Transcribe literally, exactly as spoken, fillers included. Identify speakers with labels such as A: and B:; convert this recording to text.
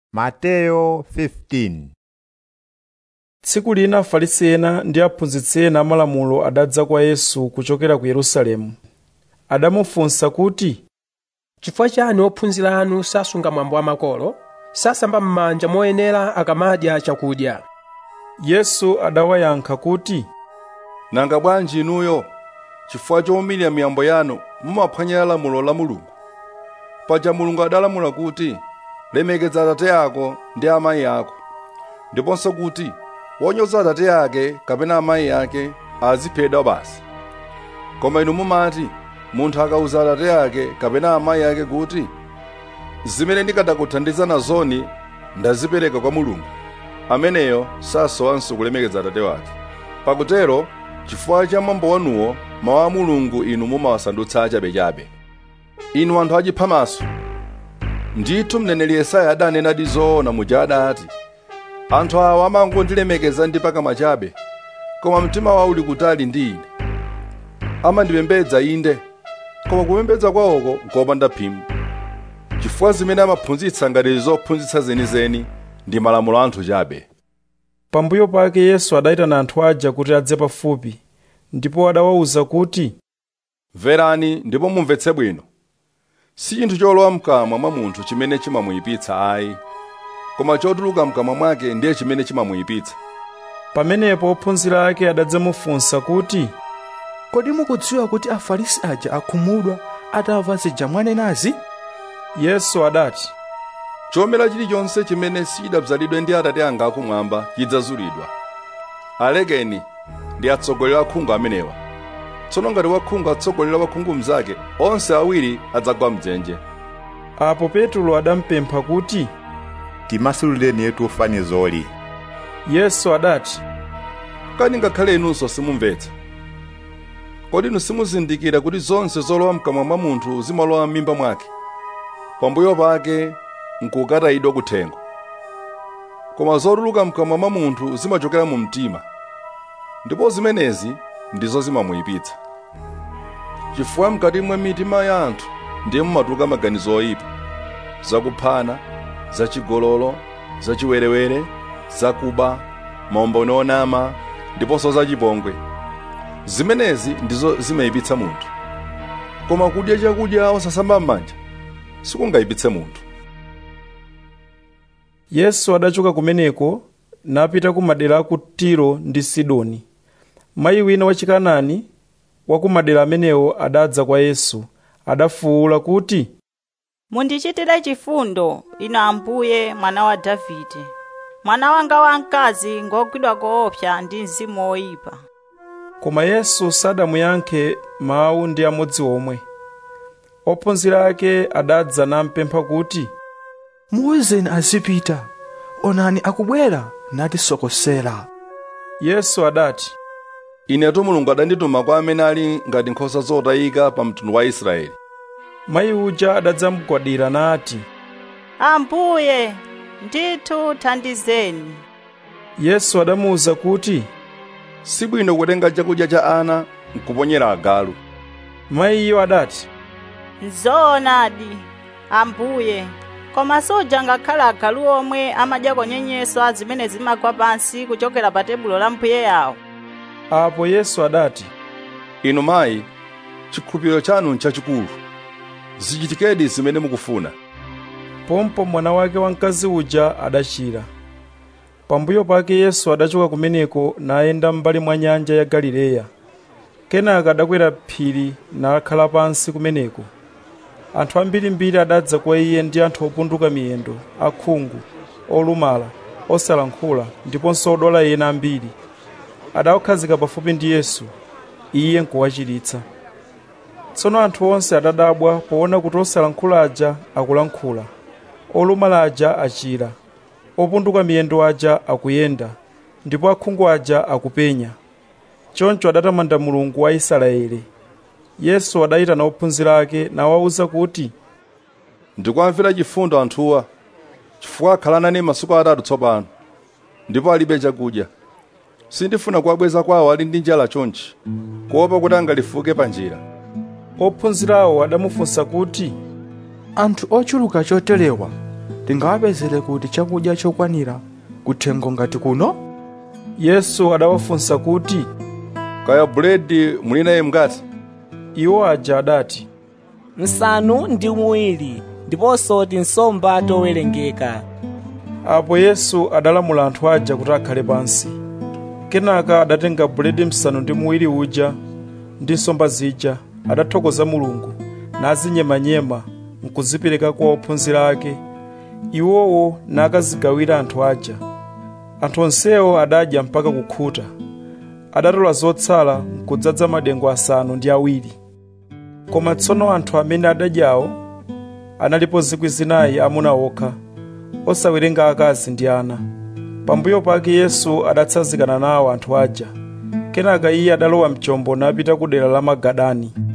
A: Mateyo fifteen.
B: Tsiku lina Afarisi ena ndi aphunzitsi ena amalamulo adadza kwa Yesu kuchokera ku Yerusalemu. Adamufunsa kuti,
C: chifukwa chani ophunzira anu sasunga mwambo wa makolo, sasamba m'manja moyenera akamadya chakudya?
B: Yesu adawayankha kuti,
D: nanga bwanji inuyo, chifukwa chowumirira miyambo yanu mumaphwanya lamulo la Mulungu. Paja Mulungu adalamula kuti, lemekeza atate ako ndi amayi ako, ndiponso kuti wonyoza atate ake kapena amayi ake aziphedwa basi. Koma inu mumati, munthu akauza atate ake kapena amayi ake kuti, zimene ndikadakuthandiza nazoni ndazipereka kwa Mulungu, ameneyo sasowanso kulemekeza atate wake. Pakutero, chifukwa cha mwambo wanuwo, mawu a Mulungu inu mumawasandutsa achabechabe. Inu anthu achiphamaso, ndithu mneneri Yesaya adanenadi zoona muja adati, anthu awa amangondilemekeza ndi pakamwa chabe, koma mtima wawo uli kutali ndi ine. Amandipembedza inde, koma kupembedza kwawoko nkopanda phindu. Chifukwa zimene amaphunzitsa ngati zophunzitsa zenizeni ndi malamulo anthu chabe.
B: Pambuyo pake Yesu adayitana anthu aja kuti adze pafupi, ndipo adawawuza kuti,
D: mverani ndipo mumvetse bwino. Si chinthu cholowa mkamwa mwa munthu chimene chimamuyipitsa ayi, koma chotuluka mkamwa mwake ndiye chimene chimamuyipitsa.
B: Pamenepo ophunzira ake adadzamufunsa kuti,
E: kodi mukudziwa kuti Afarisi aja akhumudwa atamva zija mwanenazi?
B: Yesu adati,
D: chomera chilichonse chimene sichidabzalidwe ndi Atate anga akumwamba chidzazulidwa. Alekeni ndi atsogoleri akhungu amenewa. Tsono ngati wakhungu atsogolera wakhungu mnzake, onse awiri adzagwa mdzenje.
B: Apo Petro adampempha kuti,
A: timasulireni yetu fanizoli.
B: Yesu adati,
D: kani ngakhale inunso simumvetsa? Kodi inu simuzindikira kuti zonse zolowa mkamwa mwa munthu zimalowa m'mimba mwake, pambuyo pake nkukatayidwa kuthengo? Koma zotuluka mkamwa mwa munthu zimachokera mu mtima, ndipo zimenezi ndizo zimamuyipitsa. Chifukwa mkati mwa mitima ya anthu ndiye mumatuluka maganizo oyipa, zakuphana, zachigololo, zachiwerewere, zakuba, maumboni onama, ndiponso zachipongwe. Zimenezi ndizo zimayipitsa munthu. Koma kudya chakudya osasamba m'manja sikungayipitse munthu.
B: Yesu adachoka kumeneko napita ku madera aku Tiro ndi Sidoni. Mayi wina wachikanaani wa ku madera amenewo adadza kwa Yesu, adafuwula kuti,
F: mundichitire chifundo, inu Ambuye, mwana wa Davide. Mwana wanga wamkazi ngogwidwa koopsa ndi mzimu woyipa.
B: Koma Yesu sadamuyankhe mawu ndi amodzi omwe. Ophunzira ake adadza nampempha kuti,
E: muwuzeni azipita, onani akubwera natisokosera.
B: Yesu adati,
D: inetu Mulungu adandituma kwa amene ali ngati nkhosa zotayika pa mtundu wa Israeli.
B: Mayi uja adadzamugwadira nati,
F: Ambuye, ndithu thandizeni.
B: Yesu adamuwuza kuti,
D: sibwino kutenga chakudya cha ana nkuponyera agalu.
B: Mayiyo adati,
F: nzoonadi, Ambuye, koma suja ngakhale agalu omwe amadyako nyenyeswa zimene zimagwa pansi kuchokera pa tebulo la mbuye yawo.
B: Apo Yesu adati,
D: inu mayi, chikhulupiriro chanu n'chachikulu, zichitikedi zimene mukufuna.
B: Pompo mwana wake wamkazi uja adachira. Pambuyo pake Yesu adachoka kumeneko nayenda m'mbali mwa nyanja ya Galileya. Kenaka adakwera phiri nakhala pansi kumeneko. Anthu ambirimbiri adadza kwa iye ndi anthu opunduka miyendo, akhungu, olumala, osalankhula, ndiponso odwala ena ambiri. Adawakhazika pafupi ndi Yesu, iye nkuwachiritsa. Tsono anthu onse adadabwa poona kuti osalankhula aja akulankhula, olumala aja achira, opunduka miyendo aja akuyenda, ndipo akhungu aja akupenya. Choncho adatamanda Mulungu wa Israeli. Yesu adayitana ophunzira ake nawawuza kuti,
D: ndikwamvera chifundo anthuwa, chifukwa akhala nane masiku atatu tsopano, ndipo alibe chakudya. Sindifuna kuwabweza kwawo ali ndi njala chonchi, kuopa kuti angalifuke pa njira.
B: Ophunzirawo adamufunsa kuti,
E: anthu ochuluka choterewa tingawapezere kuti chakudya chokwanira kuthengo ngati kuno?
B: Yesu adawafunsa kuti,
D: kaya buledi muli naye mngati?
B: Iwo aja adati,
G: nsanu ndi muwiri ndiponso tinsomba towerengeka.
B: Apo Yesu adalamula anthu aja kuti akhale pansi. Kenaka adatenga buledi msanu ndi muwiri uja ndi nsomba zija, adathokoza Mulungu nazinyemanyema nkuzipereka kwa ophunzira ake, iwowo nakazigawira anthu aja. Anthu onsewo adadya mpaka kukhuta. Adatola zotsala nkudzaza madengu asanu ndi awiri. Koma tsono anthu amene adadyawo analipo zikwi zinayi amuna okha, osawerenga akazi ndi ana. Pambuyo pake Yesu adatsanzikana nawo anthu aja. Kenaka iye adalowa mchombo napita ku dera la Magadani.